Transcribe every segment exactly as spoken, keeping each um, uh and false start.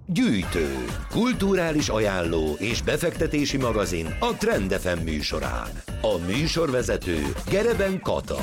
Gyűjtő, kulturális ajánló és befektetési magazin a Trend ef em műsorán. A műsorvezető Gereben Kata.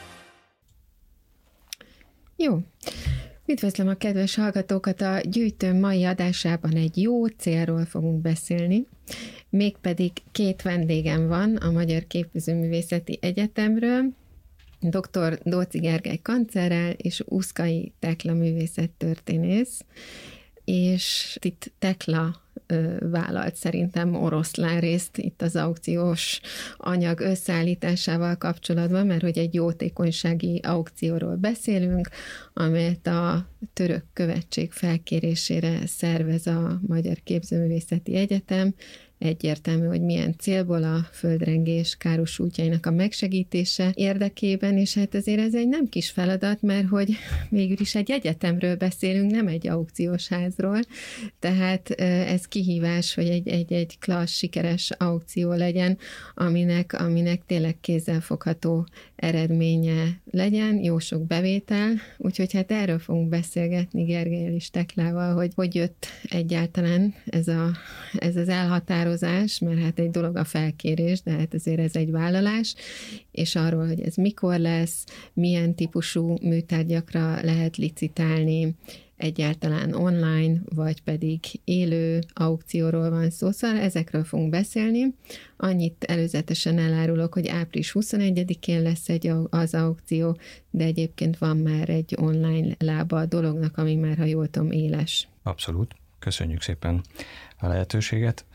Jó. Üdvözlöm a kedves hallgatókat, a Gyűjtő mai adásában egy jó célról fogunk beszélni, mégpedig két vendégem van a Magyar Képzőművészeti Egyetemről, dr. Dóczy Gergely Kancerrel és Uszkai Tekla művészettörténész, és itt Tekla vállalt szerintem oroszlán részt itt az aukciós anyag összeállításával kapcsolatban, mert hogy egy jótékonysági aukcióról beszélünk, amelyet a török követség felkérésére szervez a Magyar Képzőművészeti Egyetem. Egyértelmű, hogy milyen célból, a földrengés károsultjainak a megsegítése érdekében, és hát azért ez egy nem kis feladat, mert hogy végül is egy egyetemről beszélünk, nem egy aukciós házról, tehát ez kihívás, hogy egy, egy, egy klassz, sikeres aukció legyen, aminek, aminek tényleg kézzelfogható eredménye legyen, jó sok bevétel, úgyhogy hát erről fogunk beszélgetni Gergellyel és Teklával, hogy hogy jött egyáltalán ez, a, ez az elhatározás, mert hát egy dolog a felkérés, de hát azért ez egy vállalás, és arról, hogy ez mikor lesz, milyen típusú műtárgyakra lehet licitálni, egyáltalán online, vagy pedig élő aukcióról van szó, szóval ezekről fogunk beszélni. Annyit előzetesen elárulok, hogy április huszonegyedikén lesz egy, az aukció, de egyébként van már egy online lába a dolognak, ami már, ha jól tudom, éles. Abszolút. Köszönjük szépen a lehetőséget.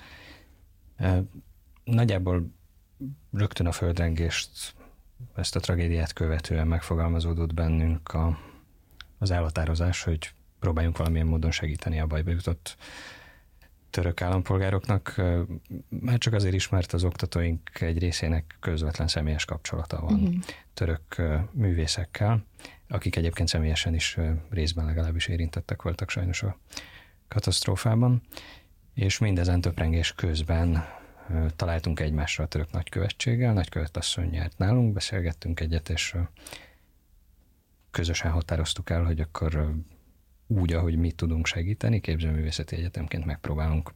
Nagyjából rögtön a földrengést, ezt a tragédiát követően megfogalmazódott bennünk a, az elhatározás, hogy próbáljunk valamilyen módon segíteni a bajba jutott török állampolgároknak, már csak azért is, mert az oktatóink egy részének közvetlen személyes kapcsolata van uh-huh. török művészekkel, akik egyébként személyesen is részben legalábbis érintettek voltak sajnos a katasztrófában, és mindezen töprengés közben találtunk egymásra a török nagykövetséggel, nagykövetasszony járt nálunk, beszélgettünk egyet, és közösen határoztuk el, hogy akkor úgy, ahogy mi tudunk segíteni, képzőművészeti egyetemként megpróbálunk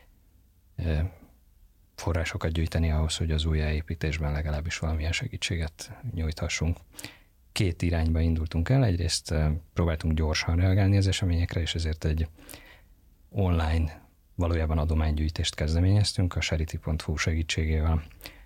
forrásokat gyűjteni ahhoz, hogy az újjáépítésben legalábbis valamilyen segítséget nyújthassunk. Két irányba indultunk el, egyrészt próbáltunk gyorsan reagálni az eseményekre, és ezért egy online, valójában adománygyűjtést kezdeményeztünk a charity pont hu segítségével.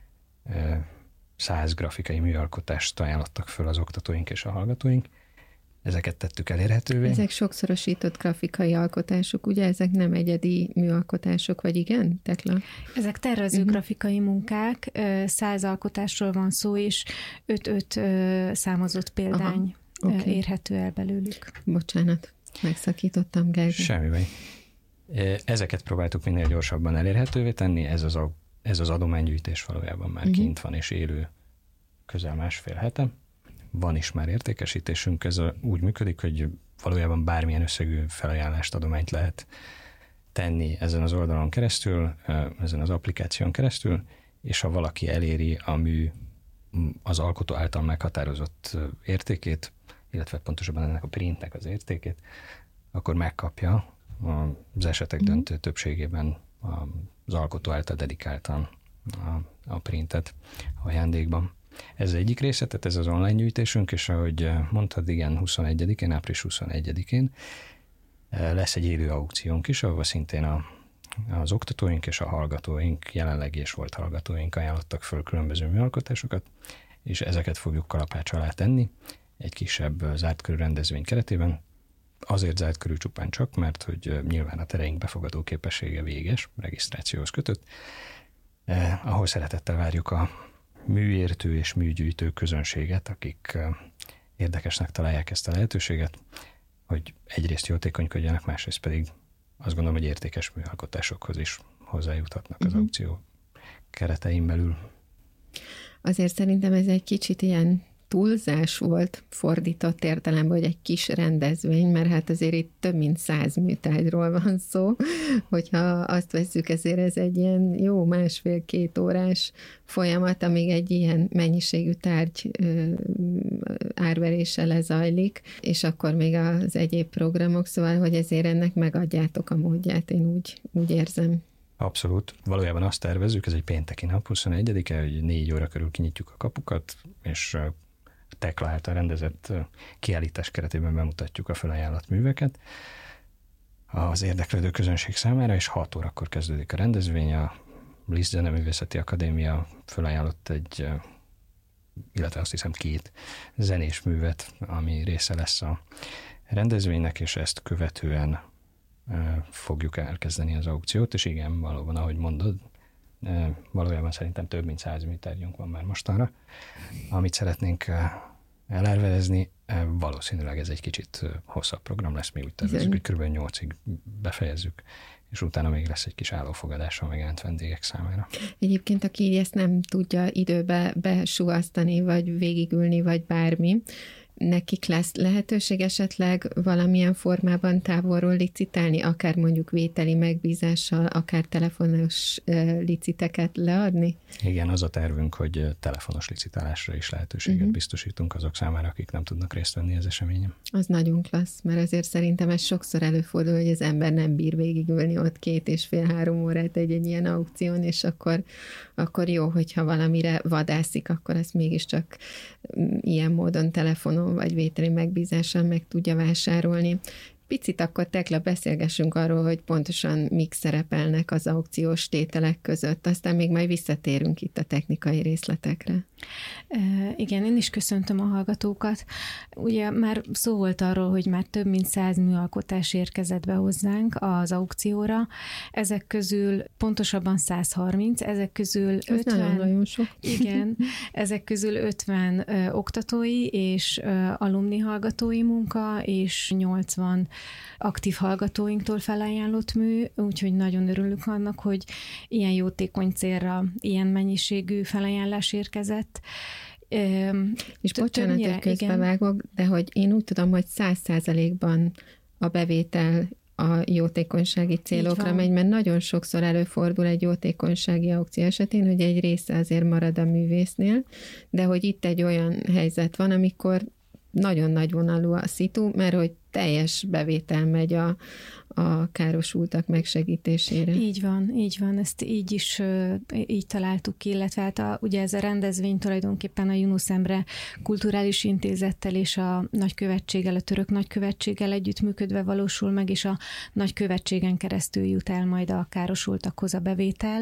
Száz grafikai műalkotást ajánlottak föl az oktatóink és a hallgatóink. Ezeket tettük elérhetővé. Ezek sokszorosított grafikai alkotások, ugye? Ezek nem egyedi műalkotások, vagy igen, Tekla? Ezek tervező uh-huh. grafikai munkák, száz alkotásról van szó, és öt-öt számozott példány Aha, okay. érhető el belőlük. Bocsánat, megszakítottam, Gergely. Semmi baj. Ezeket próbáltuk minél gyorsabban elérhetővé tenni, ez az, a, ez az adománygyűjtés valójában már uh-huh. kint van és élő közel másfél hete. Van is már értékesítésünk, ez a, úgy működik, hogy valójában bármilyen összegű felajánlást, adományt lehet tenni ezen az oldalon keresztül, ezen az applikáción keresztül, és ha valaki eléri a mű az alkotó által meghatározott értékét, illetve pontosabban ennek a printnek az értékét, akkor megkapja az esetek döntő többségében az alkotó által dedikáltan a, a printet ajándékban. Ez egyik része, tehát ez az online gyűjtésünk, és ahogy mondtad, igen, huszonegyedikén, április huszonegyedikén lesz egy élő aukciónk is, ahol szintén a, az oktatóink és a hallgatóink, jelenlegi és volt hallgatóink ajánlottak föl különböző műalkotásokat, és ezeket fogjuk kalapács alá tenni egy kisebb zárt körű rendezvény keretében. Azért zárt körül csupán csak, mert hogy nyilván a tereink befogadó képessége véges, regisztrációhoz kötött, eh, ahol szeretettel várjuk a műértő és műgyűjtő közönséget, akik érdekesnek találják ezt a lehetőséget, hogy egyrészt jótékonykodjanak, másrészt pedig azt gondolom, hogy értékes műalkotásokhoz is hozzájuthatnak az uh-huh. aukció keretein belül. Azért szerintem ez egy kicsit ilyen túlzás volt fordított értelemben, hogy egy kis rendezvény, mert hát azért itt több mint száz műtárgyról van szó, hogyha azt vesszük, ezért ez egy ilyen jó másfél-két órás folyamat, amíg egy ilyen mennyiségű tárgy ö, árverése lezajlik, és akkor még az egyéb programok, szóval, hogy ezért ennek megadjátok a módját, én úgy, úgy érzem. Abszolút. Valójában azt tervezzük, ez egy pénteki nap, huszonegyedike, hogy négy óra körül kinyitjuk a kapukat, és Tekla által rendezett kiállítás keretében bemutatjuk a felajánlott műveket az érdeklődő közönség számára, és hat órakor kezdődik a rendezvény. A Liszt Zeneművészeti Akadémia felajánlott egy, illetve azt hiszem két zenés művet, ami része lesz a rendezvénynek, és ezt követően fogjuk elkezdeni az aukciót, és igen, valóban, ahogy mondod, valójában szerintem több mint száz műtárgyunk van már mostanra, amit szeretnénk elárverezni. Valószínűleg ez egy kicsit hosszabb program lesz, mi úgy tervezzük, hogy kb. nyolcig befejezzük, és utána még lesz egy kis állófogadás a megjelent vendégek számára. Egyébként, aki ezt nem tudja időbe besúvasztani, vagy végigülni, vagy bármi, nekik lesz lehetőség esetleg valamilyen formában távolról licitálni, akár mondjuk vételi megbízással, akár telefonos liciteket leadni? Igen, az a tervünk, hogy telefonos licitálásra is lehetőséget uh-huh. biztosítunk azok számára, akik nem tudnak részt venni az eseményen. Az nagyon klassz, mert azért szerintem ez sokszor előfordul, hogy az ember nem bír végigülni ott két és fél-három órát egy-egy ilyen aukción, és akkor, akkor jó, hogyha valamire vadászik, akkor ezt mégiscsak ilyen módon telefonon vagy vételi megbízással meg tudja vásárolni. Picit akkor, Tekla, beszélgessünk arról, hogy pontosan mik szerepelnek az aukciós tételek között, aztán még majd visszatérünk itt a technikai részletekre. E, igen, én is köszöntöm a hallgatókat. Ugye már szó volt arról, hogy már több mint száz műalkotás érkezett be hozzánk az aukcióra. Ezek közül pontosabban száz harminc, ezek közül Ez ötven... nagyon-nagyon sok. Igen, ezek közül ötven ö, oktatói és ö, alumni hallgatói munka, és nyolcvan aktív hallgatóinktól felajánlott mű, úgyhogy nagyon örülünk annak, hogy ilyen jótékony célra ilyen mennyiségű felajánlás érkezett. És bocsánat, hogy közbevágok, de hogy én úgy tudom, hogy száz százalékban a bevétel a jótékonysági célokra megy, mert nagyon sokszor előfordul egy jótékonysági aukció esetén, hogy egy része azért marad a művésznél, de hogy itt egy olyan helyzet van, amikor nagyon nagy vonalú a szitu, mert hogy teljes bevétel megy a, a károsultak megsegítésére. Így van, így van, ezt így is így találtuk ki, illetve hát a, ugye ez a rendezvény tulajdonképpen a Yunus Emre Kulturális Intézettel és a nagykövetséggel, a török nagykövetséggel együttműködve valósul meg, és a nagykövetségen keresztül jut el majd a károsultakhoz a bevétel.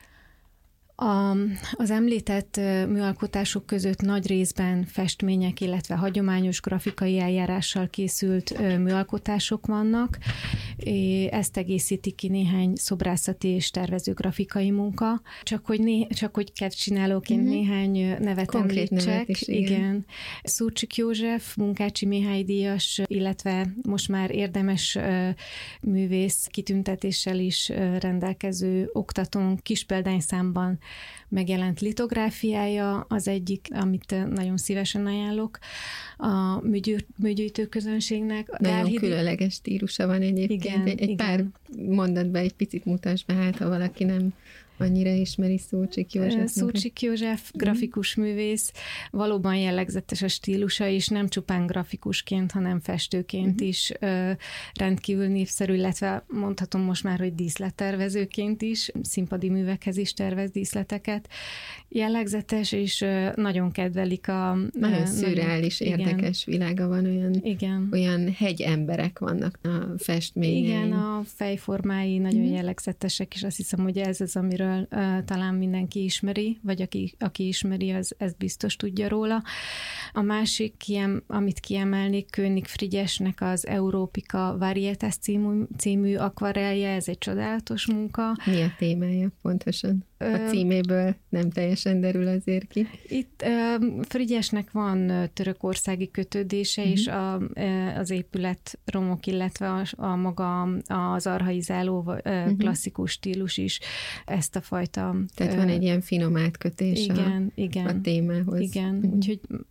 A, az említett műalkotások között nagy részben festmények, illetve hagyományos grafikai eljárással készült műalkotások vannak. Ezt egészíti ki néhány szobrászati és tervező grafikai munka. Csak hogy, né, csak hogy kedvcsinálóként mm-hmm. néhány nevet Konkrét említsek. Nevet is, igen. igen. Szurcsik József, Munkácsi Mihály díjas, illetve most már érdemes művész kitüntetéssel is rendelkező oktatón kispeldányszámban megjelent litográfiája az egyik, amit nagyon szívesen ajánlok a műgyűjtő közönségnek. Nagyon Elhidi... különleges stílusa van egyébként. Igen, egy egy pár mondatban egy picit mutasd be, hát ha valaki nem annyira ismeri Szurcsik József. Szurcsik József, grafikus művész, valóban jellegzetes a stílusa, és nem csupán grafikusként, hanem festőként uh-huh. is ö, rendkívül népszerű, illetve mondhatom most már, hogy díszlettervezőként is, színpadi művekhez is tervez díszleteket. Jellegzetes, és ö, nagyon kedvelik a... Nagyon ö, szürreális, nagyon, érdekes igen. világa van, olyan, igen. olyan hegyemberek vannak a festményein. Igen, a fejformái nagyon uh-huh. jellegzetesek, és azt hiszem, hogy ez az, amiről Uh, talán mindenki ismeri, vagy aki, aki ismeri, az ezt biztos tudja róla. A másik, kiem, amit kiemelnék, König Frigyesnek az Európika Varietas című, című akvarelje, ez egy csodálatos munka. Mi a témája pontosan? A címéből nem teljesen derül azért ki. Itt uh, Frigyesnek van törökországi kötődése, uh-huh. és a, az épület romok, illetve a, a maga az archaizáló uh, klasszikus stílus is ezt a fajta... Tehát uh, van egy ilyen finom átkötés igen, a, igen, a témához. Igen, uh-huh. úgyhogy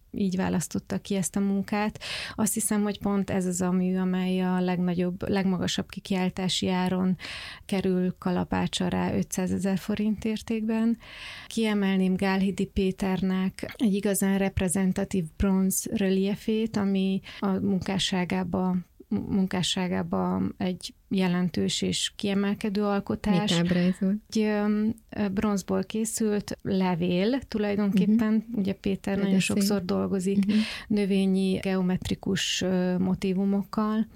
így választotta ki ezt a munkát. Azt hiszem, hogy pont ez az a mű, amely a legnagyobb, legmagasabb kikiáltási áron kerül kalapácsra ötszázezer forint értékben. Kiemelném Gálhidi Péternek egy igazán reprezentatív bronz reliefét, ami a munkásságába munkásságában egy jelentős és kiemelkedő alkotás. Mit ábrázol? Egy bronzból készült levél tulajdonképpen, uh-huh. ugye Péter De nagyon szép. sokszor dolgozik uh-huh. növényi geometrikus motívumokkal,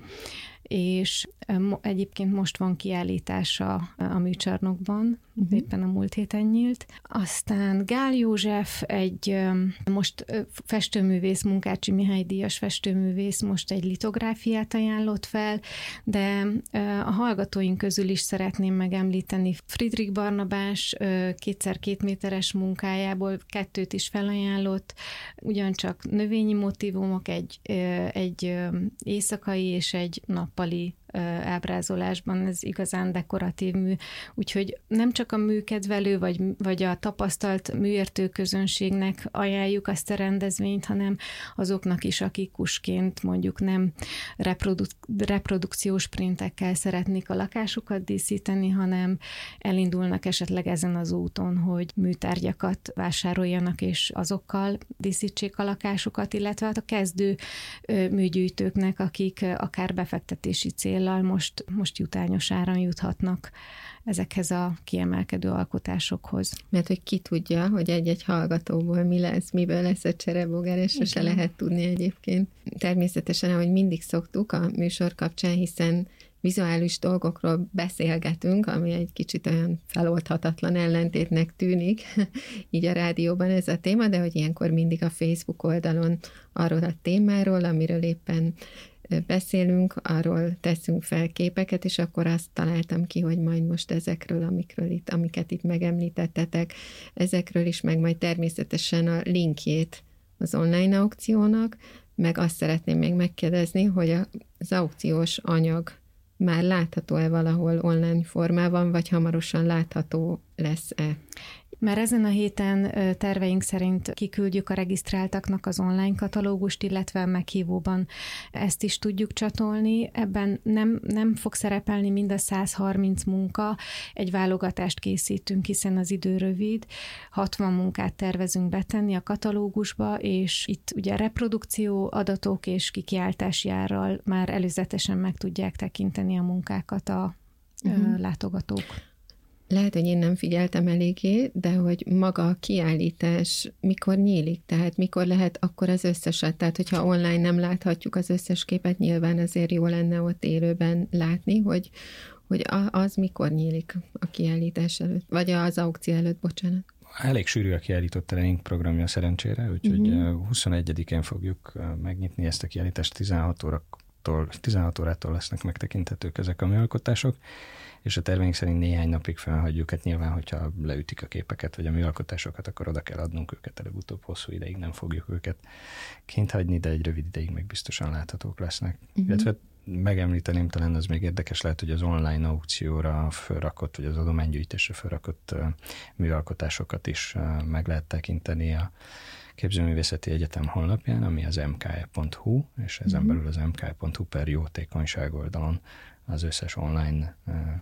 és egyébként most van kiállítása a műcsarnokban, uh-huh. éppen a múlt héten nyílt. Aztán Gál József, egy most festőművész, Munkácsi Mihály díjas festőművész, most egy litográfiát ajánlott fel, de a hallgatóink közül is szeretném megemlíteni Friedrich Barnabás kétszer két méteres munkájából kettőt is felajánlott, ugyancsak növényi motívumok, egy, egy éjszakai és egy nappali ábrázolásban, ez igazán dekoratív mű, úgyhogy nem csak a műkedvelő, vagy, vagy a tapasztalt műértő közönségnek ajánljuk azt a rendezvényt, hanem azoknak is, akik kusként mondjuk nem reprodu- reprodukciós printekkel szeretnék a lakásukat díszíteni, hanem elindulnak esetleg ezen az úton, hogy műtárgyakat vásároljanak, és azokkal díszítsék a lakásukat, illetve hát a kezdő műgyűjtőknek, akik akár befektetési cél most, most jutányos áron juthatnak ezekhez a kiemelkedő alkotásokhoz. Mert hogy ki tudja, hogy egy-egy hallgatóból mi lesz, miből lesz a cserebogár, és sose lehet tudni egyébként. Természetesen, ahogy mindig szoktuk a műsor kapcsán, hiszen vizuális dolgokról beszélgetünk, ami egy kicsit olyan feloldhatatlan ellentétnek tűnik, így a rádióban ez a téma, de hogy ilyenkor mindig a Facebook oldalon arról a témáról, amiről éppen beszélünk, arról teszünk fel képeket, és akkor azt találtam ki, hogy majd most ezekről, amikről itt, amiket itt megemlítettetek, ezekről is, meg majd természetesen a linkjét az online aukciónak, meg azt szeretném még megkérdezni, hogy az aukciós anyag már látható-e valahol online formában, vagy hamarosan látható lesz-e? Már ezen a héten terveink szerint kiküldjük a regisztráltaknak az online katalógust, illetve a meghívóban ezt is tudjuk csatolni. Ebben nem, nem fog szerepelni mind a száz harminc munka, egy válogatást készítünk, hiszen az idő rövid. hatvan munkát tervezünk betenni a katalógusba, és itt ugye reprodukció adatok és kikiáltási árral már előzetesen meg tudják tekinteni a munkákat a uh-huh. látogatók. Lehet, hogy én nem figyeltem eléggé, de hogy maga a kiállítás mikor nyílik? Tehát mikor lehet akkor az összeset? Tehát, hogyha online nem láthatjuk az összes képet, nyilván azért jó lenne ott élőben látni, hogy, hogy az mikor nyílik a kiállítás előtt, vagy az aukció előtt, bocsánat. Elég sűrű a kiállított tréning programja szerencsére, úgyhogy uh-huh. huszonegyedikén fogjuk megnyitni ezt a kiállítást, tizenhat óratól, tizenhat órától lesznek megtekinthetők ezek a műalkotások, és a terveink szerint néhány napig felhagyjuk, hát nyilván, hogyha leütik a képeket, vagy a műalkotásokat, akkor oda kell adnunk őket, előbb-utóbb hosszú ideig nem fogjuk őket kint hagyni, de egy rövid ideig meg biztosan láthatók lesznek. Uh-huh. Illetve megemlíteném, talán az még érdekes lehet, hogy az online aukcióra felrakott, vagy az adománygyűjtésre felrakott műalkotásokat is meg lehet tekinteni a Képzőművészeti Egyetem honlapján, ami az em ká e pont hu, és ezen belül az em ká e pont hu per jótékonyság oldalon az összes online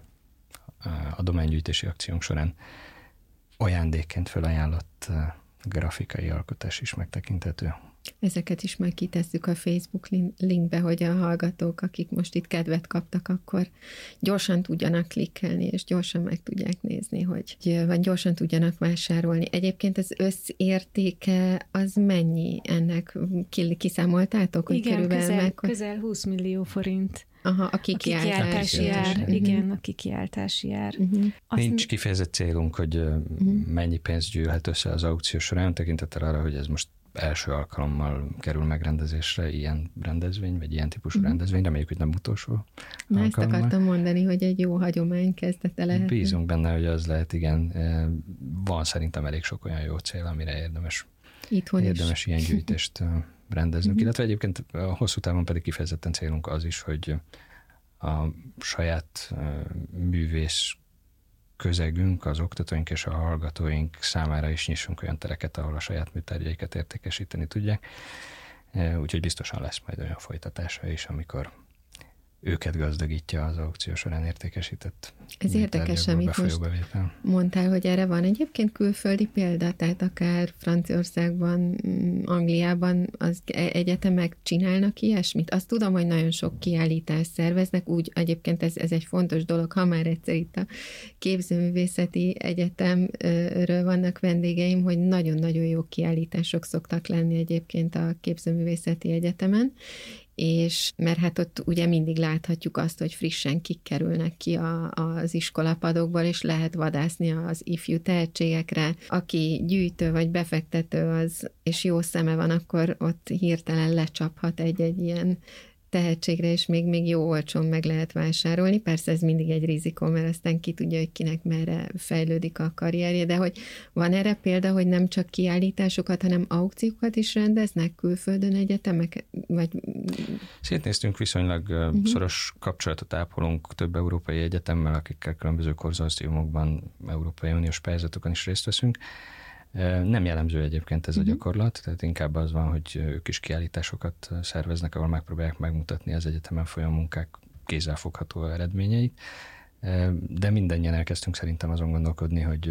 adománygyűjtési akciónk során ajándékként felajánlott grafikai alkotás is megtekinthető. Ezeket is majd kitesszük a Facebook linkbe, hogy a hallgatók, akik most itt kedvet kaptak, akkor gyorsan tudjanak klikkelni, és gyorsan meg tudják nézni, hogy vagy gyorsan tudjanak vásárolni. Egyébként az összértéke az mennyi ennek? Kiszámoltátok, hogy igen, körülbelül közel, meg... közel húsz millió forint. Aha, a kikiáltási ár. ár. Igen, a kikiáltási ár. Uh-huh. Nincs kifejezett célunk, hogy uh-huh. mennyi pénz gyűlhet össze az aukció során, tekintettel arra, hogy ez most első alkalommal kerül megrendezésre ilyen rendezvény, vagy ilyen típusú uh-huh. rendezvény, reméljük, hogy nem utolsó Na, ezt akartam mondani, hogy egy jó hagyomány kezdete lehet. Bízunk benne, hogy az lehet, igen. Van szerintem elég sok olyan jó cél, amire érdemes, Itthon érdemes is. ilyen gyűjtést rendeznünk. Uh-huh. Illetve egyébként a hosszú távon pedig kifejezetten célunk az is, hogy a saját művész közegünk, az oktatóink és a hallgatóink számára is nyissunk olyan tereket, ahol a saját műtárgyaikat értékesíteni tudják. Úgyhogy biztosan lesz majd olyan folytatása is, amikor őket gazdagítja az aukció során értékesített. Ez érdekes, amit most bevétel. Mondtál, hogy erre van egyébként külföldi példa, tehát akár Franciaországban, Angliában az egyetemek csinálnak ilyesmit. Azt tudom, hogy nagyon sok kiállítást szerveznek, úgy egyébként ez, ez egy fontos dolog, ha már egyszer itt a Képzőművészeti Egyetemről vannak vendégeim, hogy nagyon-nagyon jó kiállítások szoktak lenni egyébként a Képzőművészeti Egyetemen, és mert hát ott ugye mindig láthatjuk azt, hogy frissen kik kerülnek ki a, az iskolapadokból, és lehet vadászni az ifjú tehetségekre. Aki gyűjtő vagy befektető az, és jó szeme van, akkor ott hirtelen lecsaphat egy-egy ilyen tehetségre, és még, még jó olcsón meg lehet vásárolni. Persze ez mindig egy rizikó, mert aztán ki tudja, hogy kinek merre fejlődik a karrierje, de hogy van erre példa, hogy nem csak kiállításokat, hanem aukciókat is rendeznek külföldön egyetemek? Vagy... Szétnéztünk, viszonylag uh-huh. szoros kapcsolatot ápolunk több európai egyetemmel, akikkel különböző konzorciumokban, Európai Uniós pályázatokon is részt veszünk. Nem jellemző egyébként ez uh-huh. a gyakorlat, tehát inkább az van, hogy ők is kiállításokat szerveznek, ahol megpróbálják megmutatni az egyetemen folyó munkák kézzelfogható eredményeit, de mindannyian elkezdtünk szerintem azon gondolkodni, hogy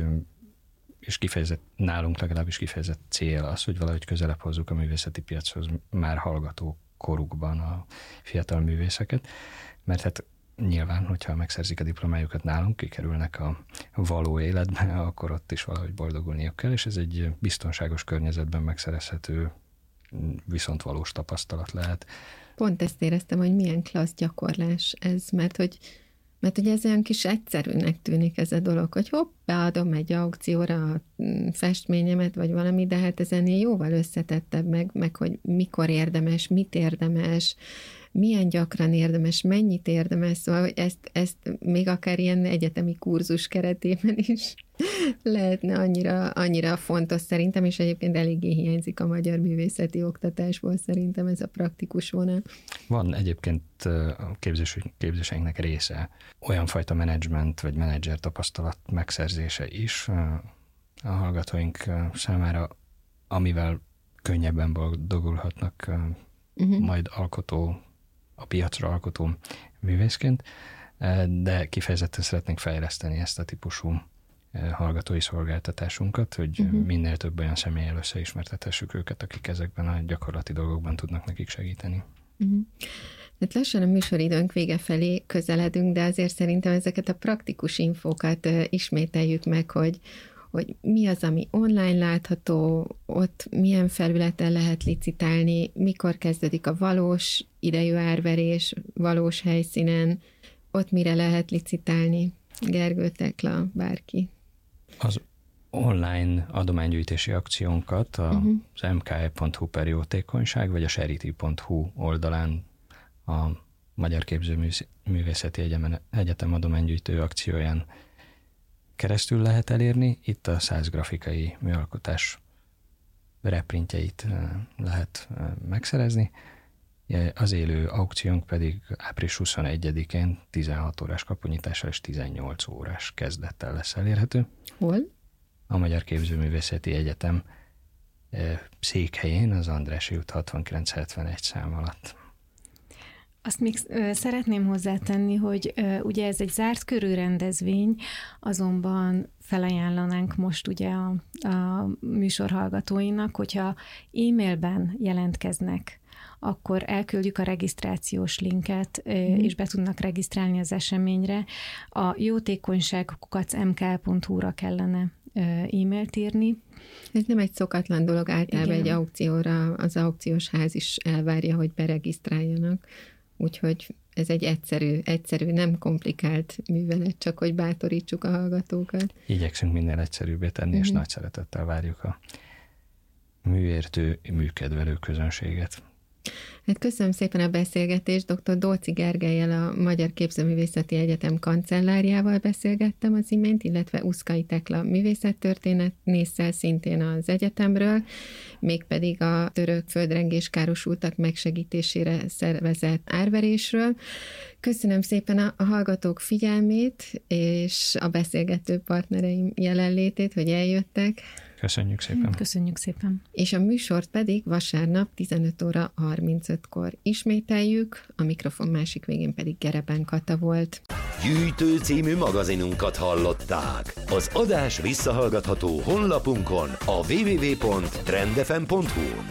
és kifejezett, nálunk legalábbis kifejezett cél az, hogy valahogy közelebb hozzuk a művészeti piachoz már hallgató korukban a fiatal művészeket, mert hát nyilván, hogyha megszerzik a diplomájukat nálunk, kikerülnek a való életbe, akkor ott is valahogy boldogulniuk kell, és ez egy biztonságos környezetben megszerezhető, viszont valós tapasztalat lehet. Pont ezt éreztem, hogy milyen klassz gyakorlás ez, mert hogy, mert hogy ez olyan kis egyszerűnek tűnik ez a dolog, hogy hopp, beadom egy aukcióra a festményemet, vagy valami, de hát ez ennél jóval összetettebb meg, meg hogy mikor érdemes, mit érdemes, milyen gyakran érdemes, mennyit érdemes, szóval hogy ezt, ezt még akár ilyen egyetemi kurzus keretében is lehetne annyira, annyira fontos szerintem, és egyébként eléggé hiányzik a magyar művészeti oktatásból szerintem ez a praktikus vonal. Van egyébként a képzés, képzéseinknek része olyan fajta menedzsment vagy menedzser tapasztalat megszerzése is a hallgatóink számára, amivel könnyebben boldogulhatnak uh-huh. majd alkotó, a piacra alkotó művészként, de kifejezetten szeretnénk fejleszteni ezt a típusú hallgatói szolgáltatásunkat, hogy uh-huh. minél több olyan személlyel összeismertethessük őket, akik ezekben a gyakorlati dolgokban tudnak nekik segíteni. Uh-huh. Hát lassan a műsoridőnk vége felé közeledünk, de azért szerintem ezeket a praktikus infókat ismételjük meg, hogy hogy mi az, ami online látható, ott milyen felületen lehet licitálni, mikor kezdődik a valós idejű árverés, valós helyszínen, ott mire lehet licitálni. Gergő, Tekla, bárki. Az online adománygyűjtési akciónkat az uh-huh. em ká e pont hu per jótékonyság, vagy a charity pont hu oldalán a Magyar Képzőművészeti Egyetem adománygyűjtő akcióján keresztül lehet elérni. Itt a száz grafikai műalkotás reprintjeit lehet megszerezni. Az élő aukciónk pedig április huszonegyedikén tizenhat órás kapunyitással és tizennyolc órás kezdettel lesz elérhető. Hol? A Magyar Képzőművészeti Egyetem székhelyén, az Andrássy út hatvankilenc hetvenegy szám alatt. Azt még szeretném hozzátenni, hogy ugye ez egy zárt körű rendezvény, azonban felajánlanánk most ugye a, a műsor hallgatóinak, hogyha e-mailben jelentkeznek, akkor elküldjük a regisztrációs linket, mm. és be tudnak regisztrálni az eseményre. A jótékonyság kukac em ká pont hu-ra kellene e-mailt írni. Ez nem egy szokatlan dolog, általában igen. Egy aukcióra az aukciós ház is elvárja, hogy beregisztráljanak. Úgyhogy ez egy egyszerű, egyszerű, nem komplikált művelet, csak hogy bátorítsuk a hallgatókat. Igyekszünk minél egyszerűbbé tenni, mm-hmm. és nagy szeretettel várjuk a műértő, műkedvelő közönséget. Hát köszönöm szépen a beszélgetést. doktor Dóczy Gergellyel, a Magyar Képzőművészeti Egyetem kancellárjával beszélgettem az imént, illetve Uszkai Tekla művészettörténésszel szintén az egyetemről, mégpedig a török földrengés károsultak megsegítésére szervezett árverésről. Köszönöm szépen a, a hallgatók figyelmét, és a beszélgető partnereim jelenlétét, hogy eljöttek. Köszönjük szépen. Köszönjük szépen. És a műsort pedig vasárnap tizenöt óra harmincötkor ismételjük, a mikrofon másik végén pedig Gereben Kata volt. Gyűjtő című magazinunkat hallották. Az adás visszahallgatható honlapunkon, a double-u double-u double-u pont trend f m pont h u.